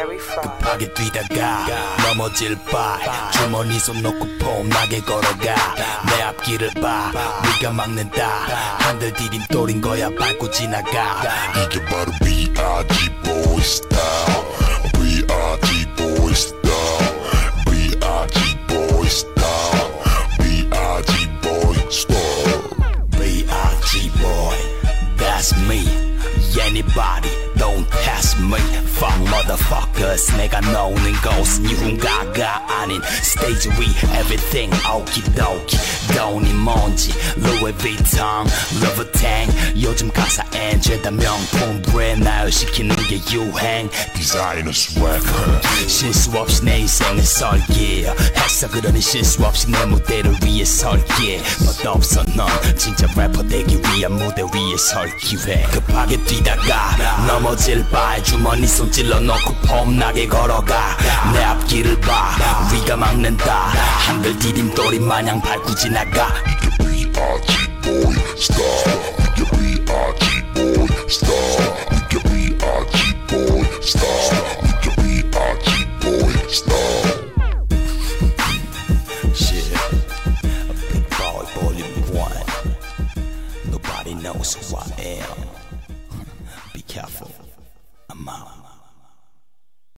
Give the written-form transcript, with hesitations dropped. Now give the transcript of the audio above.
Very Fry. 급하게 뛰다가 넘어질 바 주머니 손 놓고 폼나게 걸어가 내 앞길을 봐 네가 막는다 한들 디딤돌인 거야 밟고 지나가 이게 바로 B.I.G. boy style B.I.G. boy style B.I.G. boy style B.I.G. boy style B.I.G. boy that's me anybody don't test me fuck motherfuckers 내가 노는 곳은 유흥가가 아닌 스테이지 위 everything 오키도키 돈이 뭔지 Louis Vuitton Louboutin 요즘 가사 엔젤다 명품 브랜드 나열시키는 게 유행 디자이너 swagger 실수 없이 내 인생을 설계 했어 그러니 실수 없이 내 무대를 위해 설계 멋없어 넌 진짜 래퍼 되기 위한 무대 위에 설 기회 급하게 뛰다가 넘어질 바에 주머니 손 찔러 놓고 폼나게 걸어가 내 앞길을 봐 위가 막는다 한글 디딤돌이 마냥 밟고 지나가 이게 B.I.G. boy style 이게 B.I.G. boy style 이게 B.I.G. boy style 이게 B.I.G. boy style Shit a big boy volume 1 nobody knows who I am